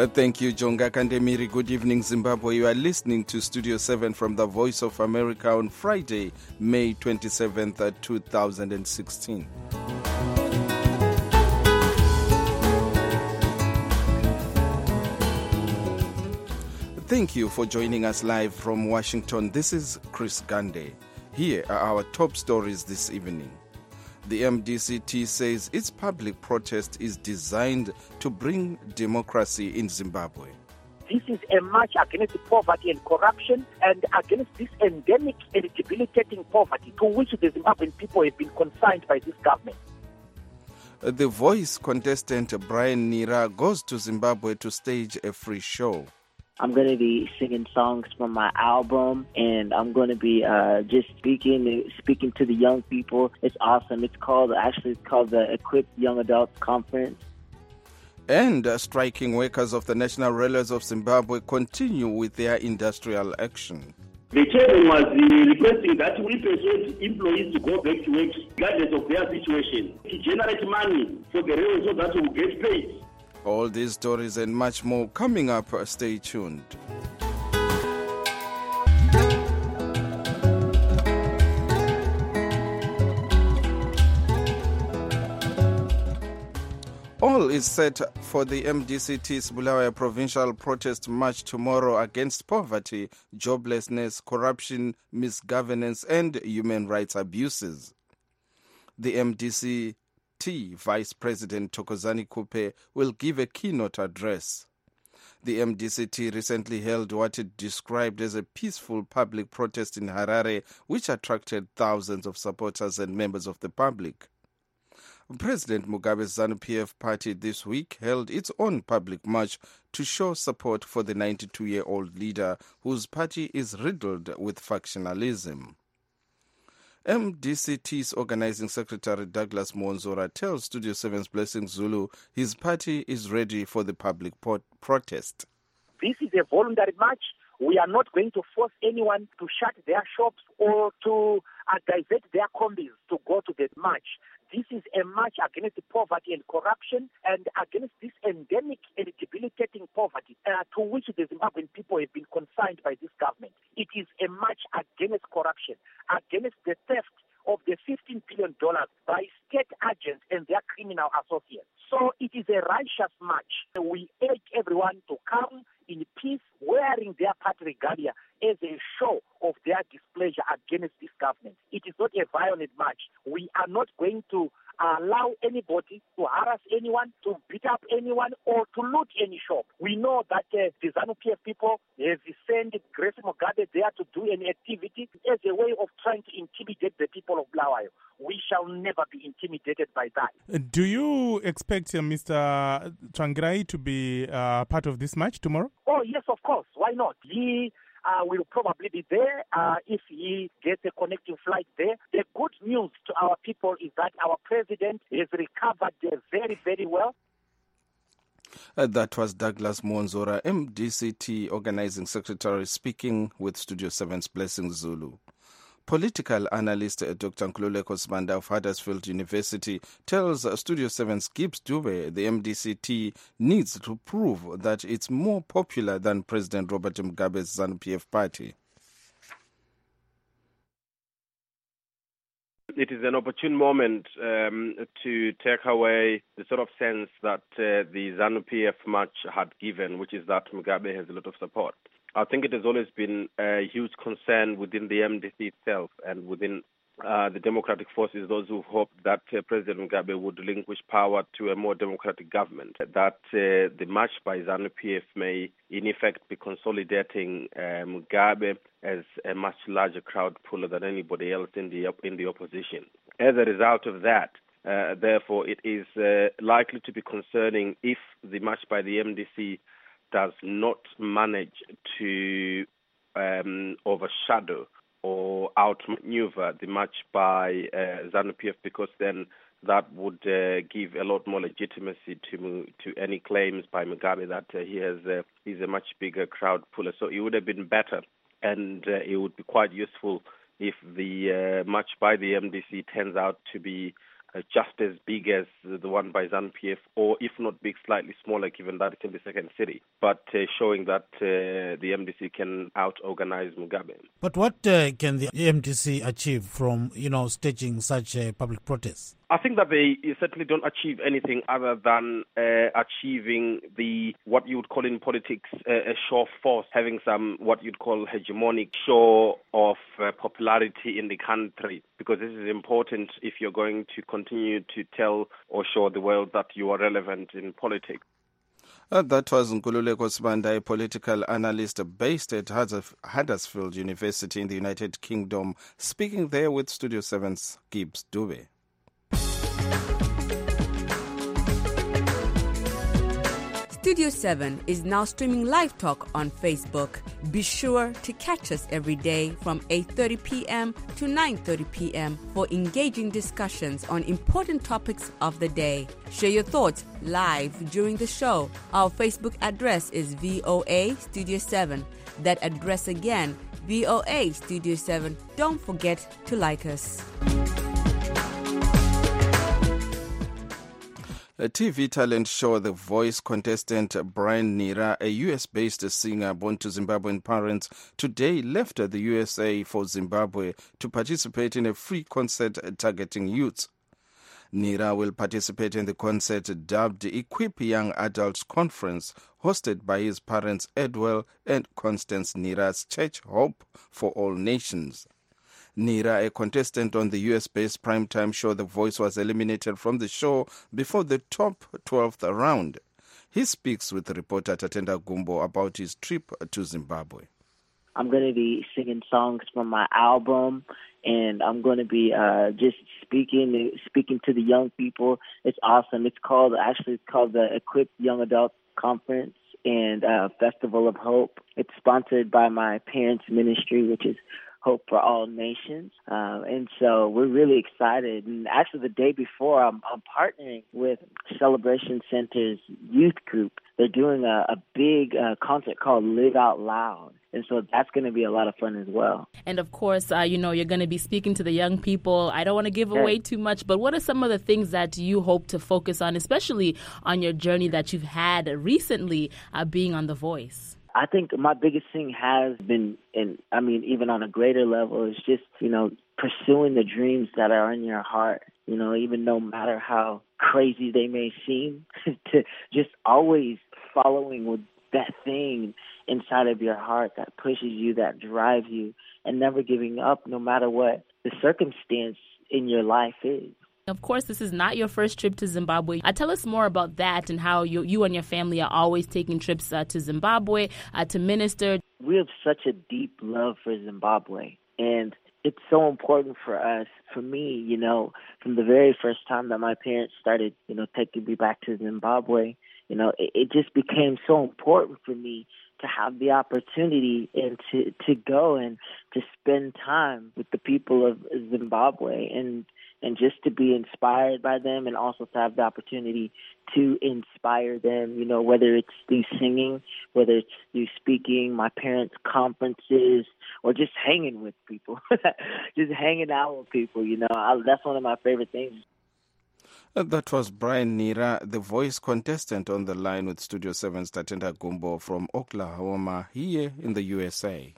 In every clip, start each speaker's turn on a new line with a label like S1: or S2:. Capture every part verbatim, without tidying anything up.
S1: Uh, thank you, Jonga Kandemiri. Good evening, Zimbabwe. You are listening to Studio seven from the Voice of America on Friday, May twenty-seventh, two thousand sixteen. Thank you for joining us live from Washington. This is Chris Gande. Here are our top stories this evening. The M D C T says its public protest is designed to bring democracy in Zimbabwe.
S2: This is a march against poverty and corruption and against this endemic and debilitating poverty to which the Zimbabwean people have been consigned by this government.
S1: The Voice contestant Brian Nira goes to Zimbabwe to stage a free show.
S3: I'm going to be singing songs from my album, and I'm going to be uh, just speaking speaking to the young people. It's awesome. It's called, actually, it's called the Equipped Young Adults Conference.
S1: And uh, striking workers of the National Railways of Zimbabwe continue with their industrial action.
S4: The chairman was uh, requesting that we persuade employees to go back to work regardless of their situation, to generate money for the railways so that we will get paid.
S1: All these stories and much more coming up. Stay tuned. All is set for the M D C T's Bulawayo Provincial Protest March tomorrow against poverty, joblessness, corruption, misgovernance, and human rights abuses. The M D C T Vice President Thokozani Kupe will give a keynote address. The M D C T recently held what it described as a peaceful public protest in Harare, which attracted thousands of supporters and members of the public. President Mugabe's ZANU-P F party this week held its own public march to show support for the ninety-two-year-old leader, whose party is riddled with factionalism. M D C T's Organizing Secretary Douglas Mwonzora tells Studio seven's Blessing Zulu his party is ready for the public pot- protest.
S2: This is a voluntary march. We are not going to force anyone to shut their shops or to uh, divert their combis to go to the march. This is a march against poverty and corruption and against this endemic and debilitating poverty uh, to which the Zimbabwean people have been consigned by this government. It is a march against corruption, against the theft of the fifteen billion dollars by state agents and their criminal associates. So it is a righteous march. We urge everyone to come in peace, wearing their party regalia as a show of their displeasure against this government. It is not a violent march. We are not going to allow anybody to harass anyone, to beat up anyone, or to loot any shop. We know that uh, the ZANU-P F people have sent Grace Mugabe there to do an activity as a way of trying to intimidate the people of Bulawayo. We shall never be intimidated by that.
S5: Do you expect uh, Mister Tsvangirai to be uh, part of this match tomorrow?
S2: Oh, yes, of course. Why not? He uh, will probably be there uh, if he gets a connecting flight there. The good news to our people is that our president has recovered uh, very, very well.
S1: Uh, that was Douglas Mwonzora, M D C T Organizing Secretary, speaking with Studio seven's Blessing Zulu. Political analyst uh, Doctor Nkululeko Sibanda of Huddersfield University tells uh, Studio seven's Gibbs Dube the M D C T needs to prove that it's more popular than President Robert Mugabe's ZANU-P F party.
S6: It is an opportune moment um, to take away the sort of sense that uh, the ZANU-P F march had given, which is that Mugabe has a lot of support. I think it has always been a huge concern within the M D C itself and within uh, the democratic forces, those who hoped that uh, President Mugabe would relinquish power to a more democratic government, that uh, the march by ZANU-P F may in effect be consolidating uh, Mugabe as a much larger crowd puller than anybody else in the in the opposition. As a result of that, uh, therefore, it is uh, likely to be concerning if the march by the M D C does not manage to um, overshadow or outmaneuver the march by uh, ZANU-P F, because then that would uh, give a lot more legitimacy to to any claims by Mugabe that uh, he has uh, he's a much bigger crowd puller. So it would have been better, and uh, it would be quite useful if the uh, march by the M D C turns out to be uh, just as big as the one by ZANU-P F, or if not big, slightly smaller, given that it's in the second city, but uh, showing that uh, the M D C can out-organize Mugabe.
S7: But what uh, can the M D C achieve from, you know, staging such a public protest?
S6: I think that they certainly don't achieve anything other than uh, achieving the, what you would call in politics, uh, a show of force, having some, what you'd call hegemonic show of uh, popularity in the country, because this is important if you're going to continue to tell or show the world that you are relevant in politics.
S1: Uh, that was Nkululeko Sibanda, a political analyst based at Huddersfield University in the United Kingdom, speaking there with Studio seven's Gibbs Dube.
S8: Studio seven is now streaming Live Talk on Facebook. Be sure to catch us every day from eight thirty p.m. to nine thirty p.m. for engaging discussions on important topics of the day. Share your thoughts live during the show. Our Facebook address is V O A Studio seven. That address again, V O A Studio seven. Don't forget to like us.
S1: A T V talent show The Voice contestant Brian Nira, a U S-based singer born to Zimbabwean parents, today left the U S A for Zimbabwe to participate in a free concert targeting youths. Nira will participate in the concert dubbed Equip Young Adults Conference, hosted by his parents Edwell and Constance Nira's Church Hope for All Nations. Nira, a contestant on the U S-based primetime show The Voice, was eliminated from the show before the top twelfth round. He speaks with reporter Tatenda Gumbo about his trip to Zimbabwe.
S3: I'm going to be singing songs from my album, and I'm going to be uh, just speaking speaking to the young people. It's awesome. It's called, actually, it's called the Equip Young Adult Conference and uh, Festival of Hope. It's sponsored by my parents' ministry, which is Hope for All Nations. Uh, and so we're really excited. And actually the day before, I'm, I'm partnering with Celebration Center's youth group. They're doing a, a big uh, concert called Live Out Loud. And so that's going to be a lot of fun as well.
S9: And of course, uh, you know, you're going to be speaking to the young people. I don't want to give away too much, but what are some of the things that you hope to focus on, especially on your journey that you've had recently uh, being on The Voice?
S3: I think my biggest thing has been, and I mean, even on a greater level, is just, you know, pursuing the dreams that are in your heart, you know, even no matter how crazy they may seem, to just always following with that thing inside of your heart that pushes you, that drives you, and never giving up no matter what the circumstance in your life is.
S9: Of course, this is not your first trip to Zimbabwe. Uh, tell us more about that and how you, you and your family are always taking trips uh, to Zimbabwe uh, to minister.
S3: We have such a deep love for Zimbabwe, and it's so important for us. For me, you know, from the very first time that my parents started, you know, taking me back to Zimbabwe, you know, it, it just became so important for me to have the opportunity and to, to go and to spend time with the people of Zimbabwe and and just to be inspired by them, and also to have the opportunity to inspire them, you know, whether it's through singing, whether it's through speaking, my parents' conferences, or just hanging with people, just hanging out with people, you know. I, that's one of my favorite things.
S1: That was Brian Nira, The Voice contestant, on the line with Studio seven's Tatenda Gumbo from Oklahoma, here in the U S A.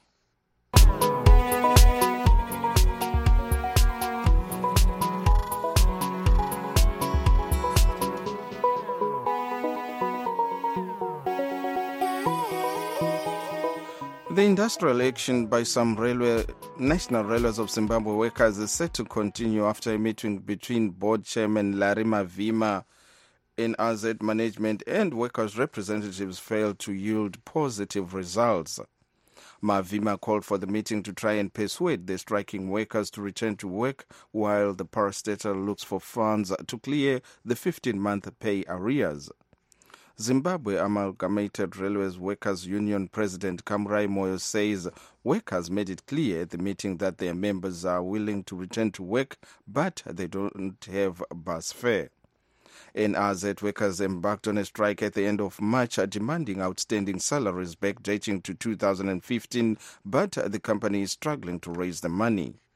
S1: The industrial action by some railway, National Railways of Zimbabwe workers is set to continue after a meeting between board chairman Larry Mavima, N R Z management, and workers' representatives failed to yield positive results. Mavima called for the meeting to try and persuade the striking workers to return to work while the parastatal looks for funds to clear the fifteen-month pay arrears. Zimbabwe Amalgamated Railways Workers Union President Kamurai Moyo says workers made it clear at the meeting that their members are willing to return to work, but they don't have bus fare. N R Z workers embarked on a strike at the end of March, demanding outstanding salaries backdating to two thousand fifteen, but the company is struggling to raise the money.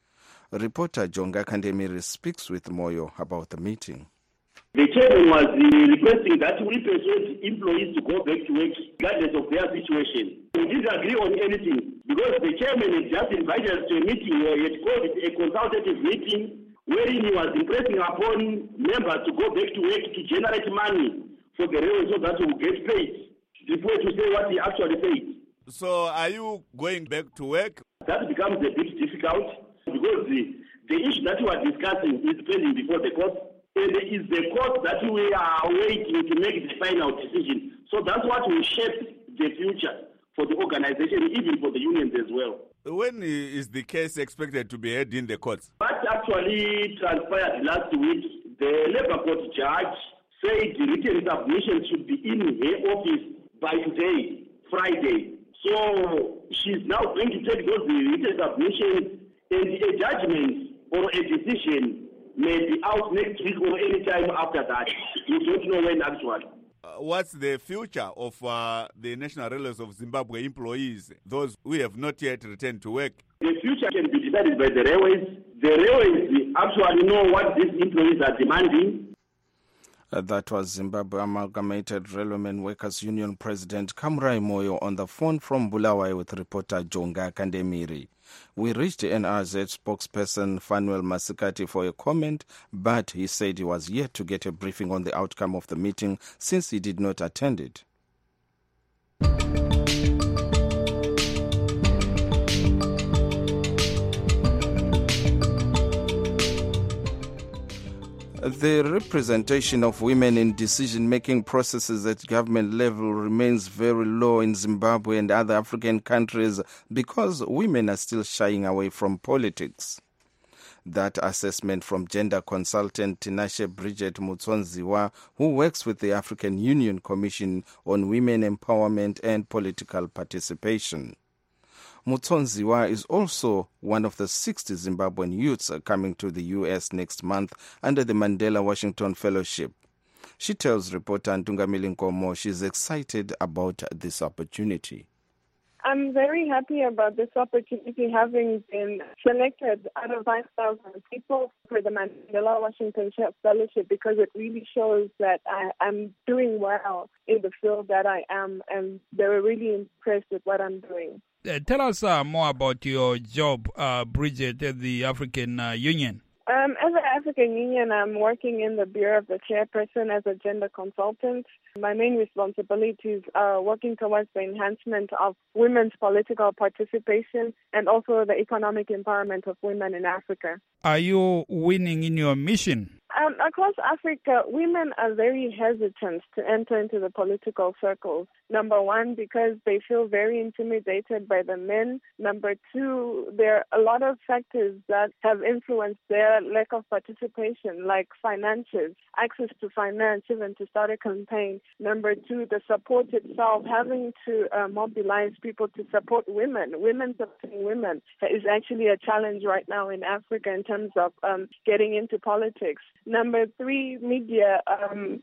S1: Reporter Jonga Kandemiri speaks with Moyo about the meeting.
S4: The chairman was uh, requesting that we persuade employees to go back to work regardless of their situation. We didn't agree on anything because the chairman had just invited us to a meeting where he had called it a consultative meeting wherein he was impressing upon members to go back to work to generate money for the railway so that we will get paid. Before to say what he actually said.
S10: So are you going back to work?
S4: That becomes a bit difficult because the, the issue that we are discussing is pending before the court. And it is the court that we are waiting to make the final decision. So that's what will shape the future for the organization, even for the unions as well.
S10: When is the case expected to be heard in the courts?
S4: What actually transpired last week, the Labour Court judge said the written submission should be in her office by today, Friday. So she's now going to take those written submissions, and a judgment or a decision may be out next week or any time after that. We don't know when actually.
S10: Uh, what's the future of uh, the National Railways of Zimbabwe employees, those who have not yet returned to work?
S4: The future can be decided by the railways. The railways actually know what these employees are demanding.
S1: Uh, that was Zimbabwe Amalgamated Railwaymen Workers Union President Kamrai Moyo on the phone from Bulawayo with reporter Jonga Kandemiri. We reached N R Z spokesperson Fanuel Masikati for a comment, but he said he was yet to get a briefing on the outcome of the meeting since he did not attend it. The representation of women in decision-making processes at government level remains very low in Zimbabwe and other African countries because women are still shying away from politics. That assessment from gender consultant Tinashe Bridget Mutsonziwa, who works with the African Union Commission on Women Empowerment and Political Participation. Mutsonziwa is also one of the sixty Zimbabwean youths coming to the U S next month under the Mandela Washington Fellowship. She tells reporter Ntungamili Nkomo she's excited about this opportunity.
S11: I'm very happy about this opportunity, having been selected out of five thousand people for the Mandela Washington Fellowship, because it really shows that I, I'm doing well in the field that I am, and they were really impressed with what I'm doing.
S12: Uh, tell us uh, more about your job, uh, Bridget, at the African uh, Union.
S11: Um, as an African Union, I'm working in the Bureau of the Chairperson as a gender consultant. My main responsibilities are working towards the enhancement of women's political participation and also the economic empowerment of women in Africa.
S12: Are you winning in your mission?
S11: Um, across Africa, women are very hesitant to enter into the political circles. Number one, because they feel very intimidated by the men. Number two, there are a lot of factors that have influenced their lack of participation, like finances, access to finance, even to start a campaign. Number two, the support itself, having to uh, mobilize people to support women. Women supporting women is actually a challenge right now in Africa in terms of um, getting into politics. Number three, media, um,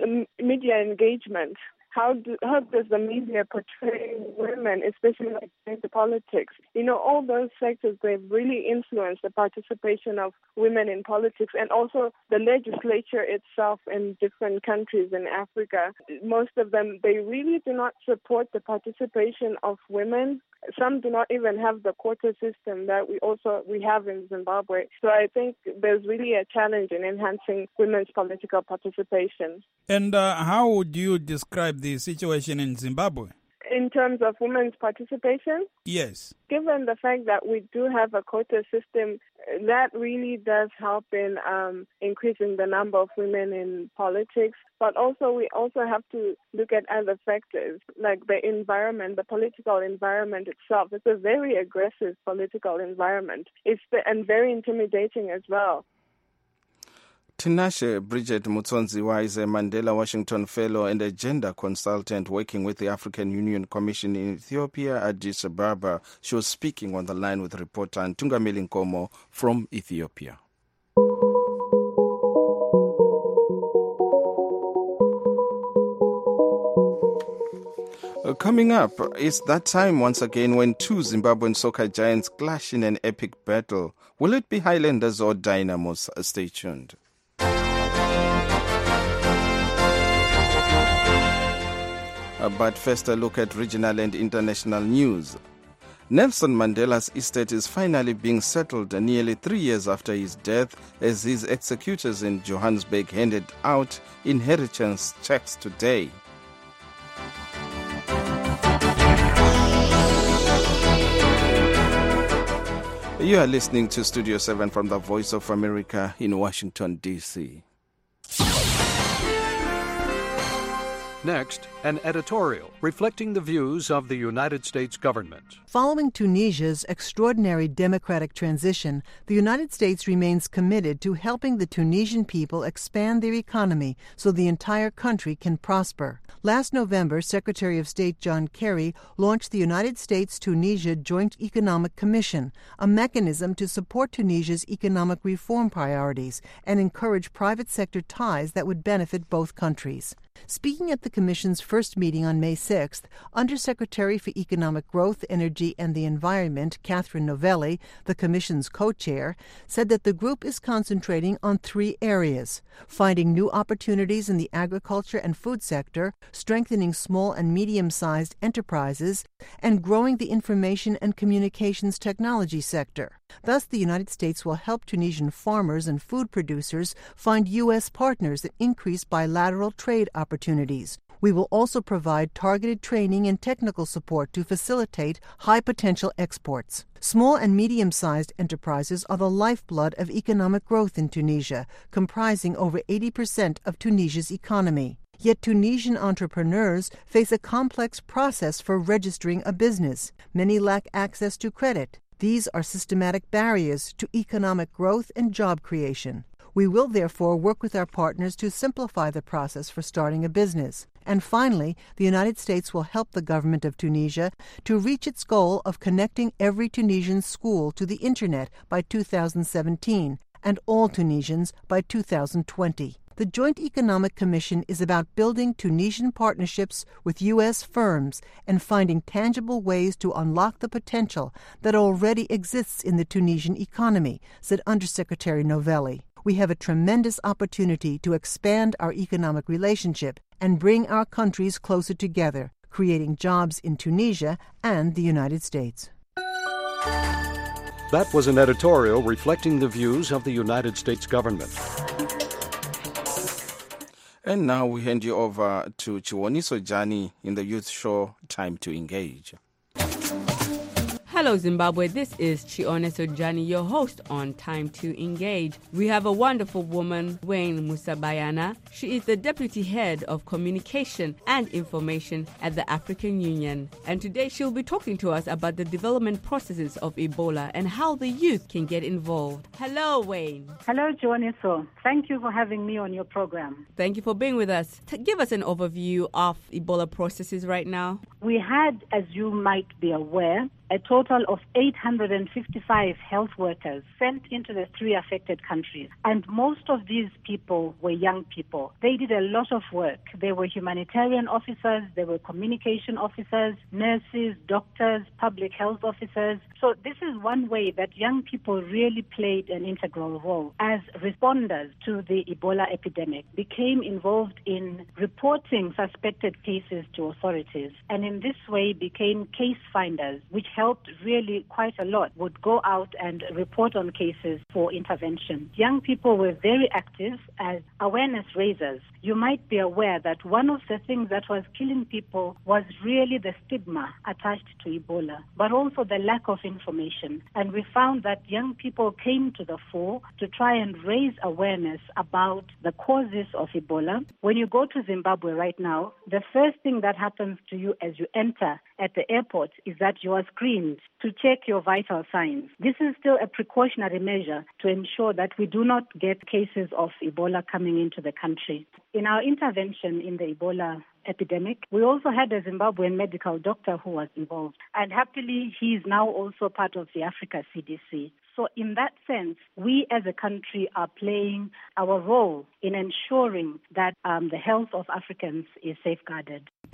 S11: media engagement. How, do, how does the media portray women, especially like into politics? You know, all those factors, they've really influenced the participation of women in politics, and also the legislature itself in different countries in Africa. Most of them, they really do not support the participation of women. Some do not even have the quota system that we also we have in Zimbabwe. So I think there's really a challenge in enhancing women's political participation.
S12: And uh, how would you describe the situation in Zimbabwe?
S11: In terms of women's participation?
S12: Yes.
S11: Given the fact that we do have a quota system, that really does help in um, increasing the number of women in politics. But also, we also have to look at other factors, like the environment, the political environment itself. It's a very aggressive political environment. It's the, and very intimidating as well.
S1: Tinashe Bridget Mutsonziwa is a Mandela Washington Fellow and a gender consultant working with the African Union Commission in Ethiopia, Addis Ababa. She was speaking on the line with reporter Ntungamili Nkomo from Ethiopia. Uh, Coming up, it's that time once again when two Zimbabwean soccer giants clash in an epic battle. Will it be Highlanders or Dynamos? Uh, Stay tuned. Uh, But first, a look at regional and international news. Nelson Mandela's estate is finally being settled nearly three years after his death, as his executors in Johannesburg handed out inheritance checks today. You are listening to Studio seven from the Voice of America in Washington, D C.
S13: Next, an editorial reflecting the views of the United States government.
S14: Following Tunisia's extraordinary democratic transition, the United States remains committed to helping the Tunisian people expand their economy so the entire country can prosper. Last November, Secretary of State John Kerry launched the United States-Tunisia Joint Economic Commission, a mechanism to support Tunisia's economic reform priorities and encourage private sector ties that would benefit both countries. Speaking at the Commission's first meeting on May sixth, Undersecretary for Economic Growth, Energy and the Environment, Catherine Novelli, the Commission's co-chair, said that the group is concentrating on three areas: finding new opportunities in the agriculture and food sector, strengthening small and medium-sized enterprises, and growing the information and communications technology sector. Thus, the United States will help Tunisian farmers and food producers find U S partners that increase bilateral trade opportunities. We will also provide targeted training and technical support to facilitate high-potential exports. Small and medium-sized enterprises are the lifeblood of economic growth in Tunisia, comprising over eighty percent of Tunisia's economy. Yet Tunisian entrepreneurs face a complex process for registering a business. Many lack access to credit. These are systematic barriers to economic growth and job creation. We will therefore work with our partners to simplify the process for starting a business. And finally, the United States will help the government of Tunisia to reach its goal of connecting every Tunisian school to the Internet by two thousand seventeen and all Tunisians by two thousand twenty. The Joint Economic Commission is about building Tunisian partnerships with U S firms and finding tangible ways to unlock the potential that already exists in the Tunisian economy, said Undersecretary Novelli. We have a tremendous opportunity to expand our economic relationship and bring our countries closer together, creating jobs in Tunisia and the United States.
S13: That was an editorial reflecting the views of the United States government.
S1: And now we hand you over to Chiwoniso Jani in the youth show Time to Engage.
S8: Hello, Zimbabwe. This is Chione Sojani, your host on Time to Engage. We have a wonderful woman, Wayne Musabayana. She is the Deputy Head of Communication and Information at the African Union. And today she'll be talking to us about the development processes of Ebola and how the youth can get involved. Hello, Wayne.
S15: Hello, Chione. Thank you for having me on your program.
S8: Thank you for being with us. T- give us an overview of Ebola processes right now.
S15: We had, as you might be aware, a total of eight hundred fifty-five health workers sent into the three affected countries. And most of these people were young people. They did a lot of work. They were humanitarian officers, they were communication officers, nurses, doctors, public health officers. So this is one way that young people really played an integral role as responders to the Ebola epidemic, became involved in reporting suspected cases to authorities, and in this way became case finders, which helped really quite a lot, would go out and report on cases for intervention. Young people were very active as awareness raisers. You might be aware that one of the things that was killing people was really the stigma attached to Ebola, but also the lack of information. And we found that young people came to the fore to try and raise awareness about the causes of Ebola. When you go to Zimbabwe right now, the first thing that happens to you as you enter at the airport is that you are screened to check your vital signs. This is still a precautionary measure to ensure that we do not get cases of Ebola coming into the country. In our intervention in the Ebola epidemic, we also had a Zimbabwean medical doctor who was involved. And happily, he is now also part of the Africa C D C. So in that sense, we as a country are playing our role in ensuring that um, the health of Africans is safeguarded.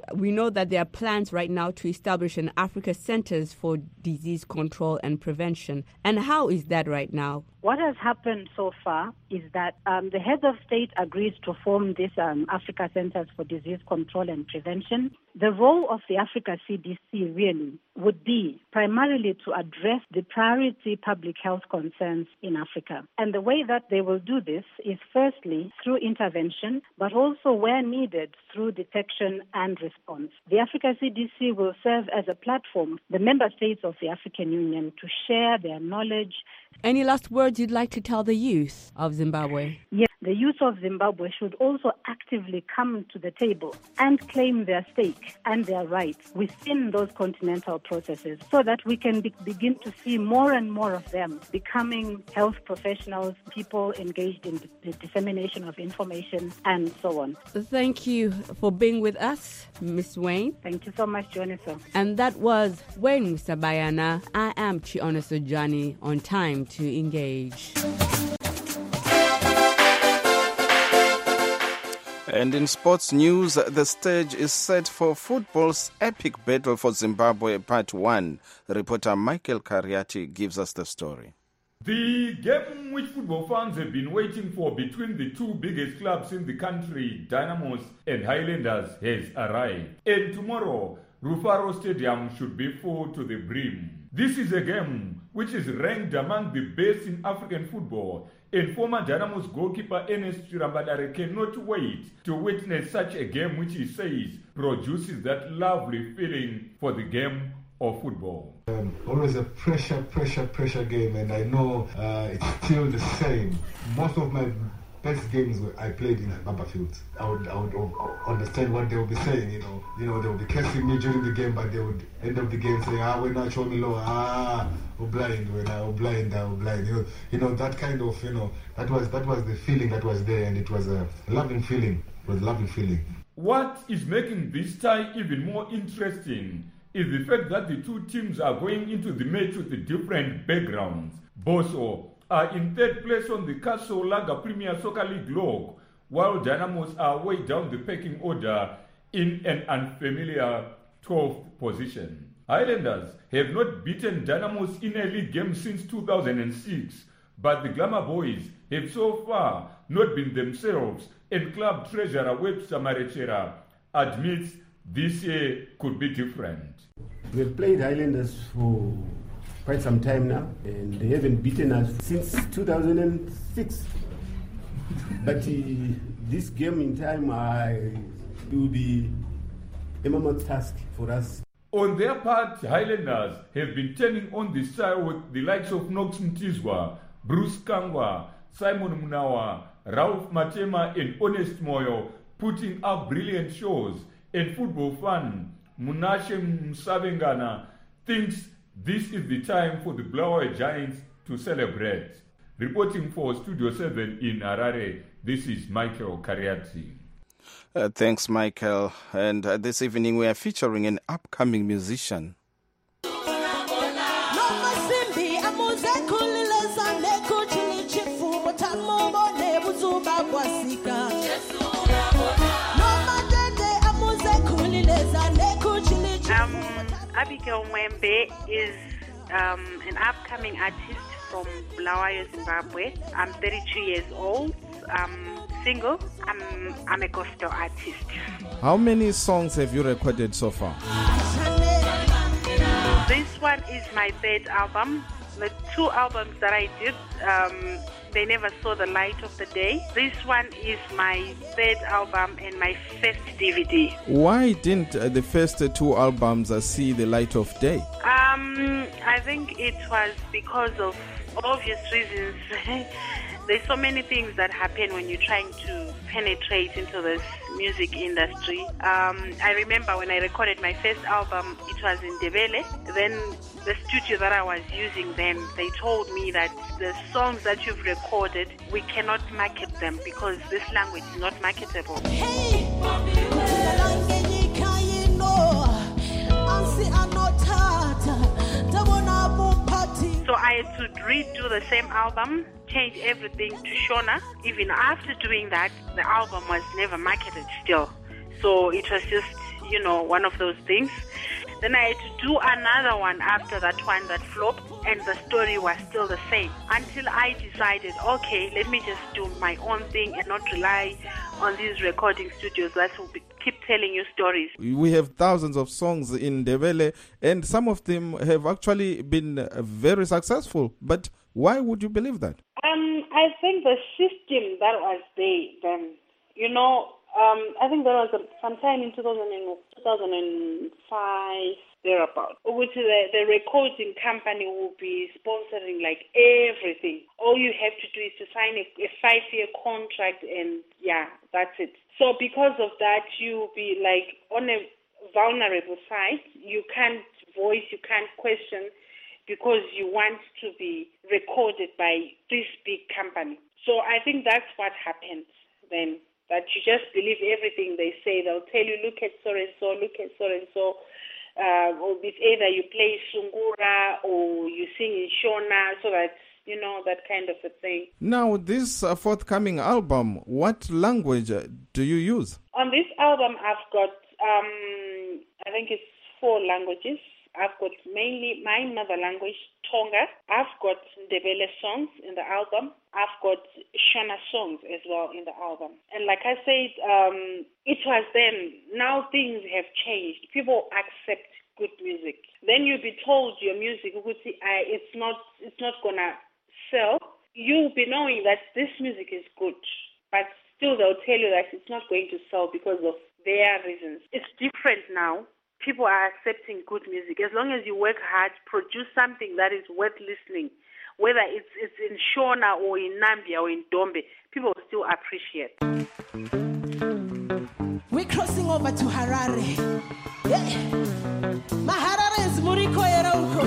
S8: we know that there are plans right now to establish an Africa Centers for Disease Control and Prevention. And how is that right now?
S15: What has happened so far is that um, the heads of state agrees to form this um, Africa Centers for Disease Control and Prevention. The role of the Africa C D C really would be primarily to address the priority public health concerns in Africa. And the way that they will do this is firstly through intervention, but also where needed through detection and response. The Africa C D C will serve as a platform, the member states of the African Union, to share their knowledge.
S8: Any last words you'd like to tell the youth of Zimbabwe?
S15: Yes, the youth of Zimbabwe should also actively come to the table and claim their stake and their rights within those continental processes so that we can be- begin to see more and more of them becoming health professionals, people engaged in the dissemination of information, and so on.
S8: Thank you for being with us, Miss Wayne.
S15: Thank you so much, Jonathan.
S8: And that was Wayne Sabayana. I am Chiona Sojani on Time to Engage.
S1: And in sports news, the stage is set for football's epic battle for Zimbabwe Part one. Reporter Michael Kariati gives us the story.
S16: The game which football fans have been waiting for between the two biggest clubs in the country, Dynamos and Highlanders, has arrived. And tomorrow, Rufaro Stadium should be full to the brim. This is a game which is ranked among the best in African football, and former Dynamos goalkeeper Ernest Chirambadare cannot wait to witness such a game which he says produces that lovely feeling for the game of football.
S17: Um, always a pressure, pressure, pressure game, and I know uh, it's still the same. Most of my best games I played in Baba Field. I would, I would understand what they would be saying, you know. You know, they would be cursing me during the game, but they would end up the game saying, ah, we're not showing me low, ah, we're blind, we're not, we're blind, we're blind. You know, you know, that kind of, you know, that was that was the feeling that was there, and it was a loving feeling. It was a loving feeling.
S16: What is making this tie even more interesting is the fact that the two teams are going into the match with the different backgrounds. Boso are in third place on the Castle Lager Premier Soccer League log, while Dynamos are way down the pecking order in an unfamiliar twelfth position. Highlanders have not beaten Dynamos in a league game since two thousand six, but the Glamour Boys have so far not been themselves, and club treasurer Webster Marechera admits this year could be different.
S18: We've played Highlanders for quite some time now, and they haven't beaten us since two thousand six. But uh, this game in time uh, will be a mammoth task for us.
S16: On their part, Highlanders have been turning on the style with the likes of Knox Mtizwa, Bruce Kangwa, Simon Munawa, Ralph Matema, and Honest Moyo, putting up brilliant shows. And football fan Munashe Msavengana thinks this is the time for the Bulawayo Giants to celebrate. Reporting for Studio seven in Harare, this is Michael Kariati.
S1: Uh, thanks, Michael. And uh, this evening we are featuring an upcoming musician.
S19: Um, Abigail Mwembe is um, an upcoming artist from Bulawayo, Zimbabwe. I'm thirty-two years old. I'm single. I'm, I'm a gospel artist.
S1: How many songs have you recorded so far?
S19: This one is my third album. The two albums that I did, um, they never saw the light of the day. This one is my third album and my first D V D.
S1: Why didn't uh, the first uh, two albums uh, see the light of day?
S19: Um, I think it was because of obvious reasons. There's so many things that happen when you're trying to penetrate into this music industry. Um, I remember when I recorded my first album, it was in Ndebele. Then the studio that I was using then, they told me that the songs that you've recorded, we cannot market them because this language is not marketable. Hey. So I had to redo the same album, change everything to Shona. Even after doing that, the album was never marketed still. So it was just you know, one of those things. Then I had to do another one after that one that flopped, and the story was still the same. Until I decided, okay, let me just do my own thing and not rely on these recording studios that will be, keep telling you stories.
S1: We have thousands of songs in Ndebele, and some of them have actually been very successful. But why would you believe that?
S19: Um, I think the system that was there then, you know, Um, I think there was a, sometime in two thousand five, thereabout, which the, the recording company will be sponsoring like everything. All you have to do is to sign a, a five-year contract, and yeah, that's it. So because of that, you'll be like on a vulnerable side. You can't voice, you can't question, because you want to be recorded by this big company. So I think that's what happened then. That you just believe everything they say. They'll tell you, look at so and so, look at so and so. Uh, or it's either you play Sungura or you sing in Shona, so that, you know, that kind of a thing.
S1: Now, this uh, forthcoming album, what language uh, do you use?
S19: On this album, I've got, um, I think it's four languages. I've got mainly my mother language, Tonga. I've got Ndebele songs in the album. I've got Shona songs as well in the album. And like I said, um, it was then. Now things have changed. People accept good music. Then you'll be told your music, it's not, it's not gonna sell. You'll be knowing that this music is good, but still they'll tell you that it's not going to sell because of their reasons. It's different now. People are accepting good music. As long as you work hard, produce something that is worth listening, whether it's it's in Shona or in Nambia or in Dombe, people will still appreciate.
S20: We're crossing over to Harare. Yeah. My Harare is Muriko Yeroko.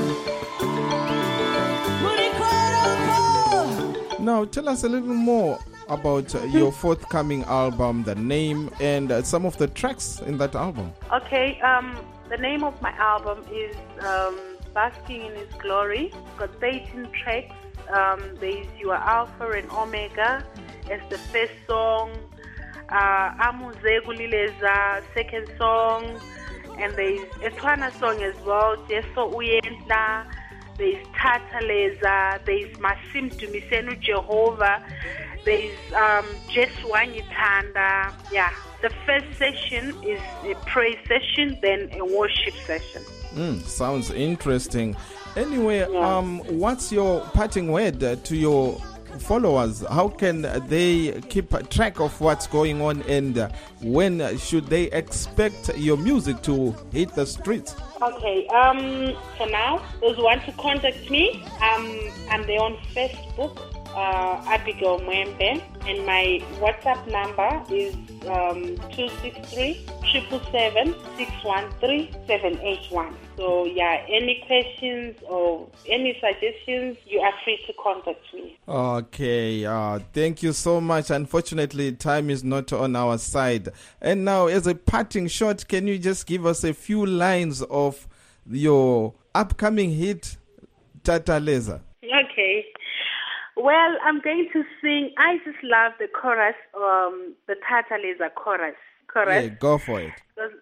S20: Muriko Yeroko.
S1: Now, tell us a little more about uh, your forthcoming album, the name, and uh, some of the tracks in that album.
S19: Okay, um, the name of my album is um, Basking in His Glory. It's got thirteen tracks. Um, there's Your Alpha and Omega as the first song, uh, Amuze Gulileza, second song, and there's a Twana song as well, Jeso Uyentla. There's Tataleza, there's Masim Tumisenu Jehovah, there's um, Jeswani Tanda. Yeah, the first session is a praise session, then a worship session.
S1: Mm, sounds interesting. Anyway, yeah. um, what's your parting word uh, to your followers? How can they keep track of what's going on, and uh, when should they expect your music to hit the streets?
S19: Okay, um, for now, those who want to contact me, um, I'm there on Facebook, uh, Abigail Mwembe, and my WhatsApp number is um, two six three, seven seven seven, six one three, seven eight one. So, yeah, any questions or any suggestions, you are free to contact me.
S1: Okay, uh, thank you so much. Unfortunately, time is not on our side. And now, as a parting shot, can you just give us a few lines of your upcoming hit, Tataleza?
S19: Okay. Well, I'm going to sing, I just love the chorus, um, the Tataleza chorus. chorus.
S1: Yeah, go for it.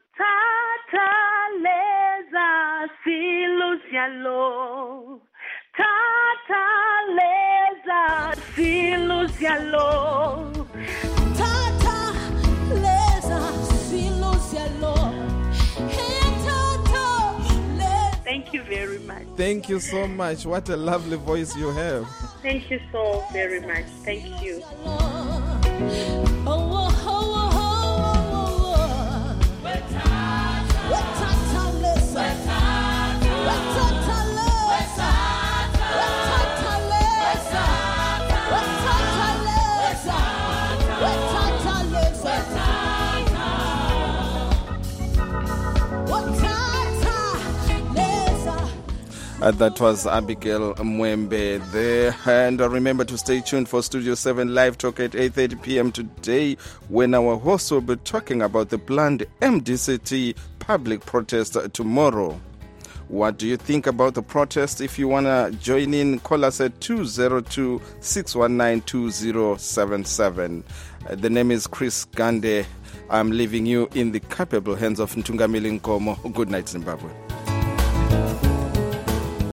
S19: Tataleza siluzialo, Tataleza siluzialo,
S20: Tataleza siluzialo.
S19: Thank you very much.
S1: Thank you so much. What a lovely voice you have.
S19: Thank you so very much. Thank you.
S1: Uh, that was Abigail Mwembe there. And uh, remember to stay tuned for Studio seven Live Talk at eight thirty p.m. today, when our host will be talking about the planned M D C T public protest uh, tomorrow. What do you think about the protest? If you want to join in, call us at two zero two, six one nine, two zero seven seven. Uh, the name is Chris Gande. I'm leaving you in the capable hands of Ntungamili Nkomo. Good night, Zimbabwe.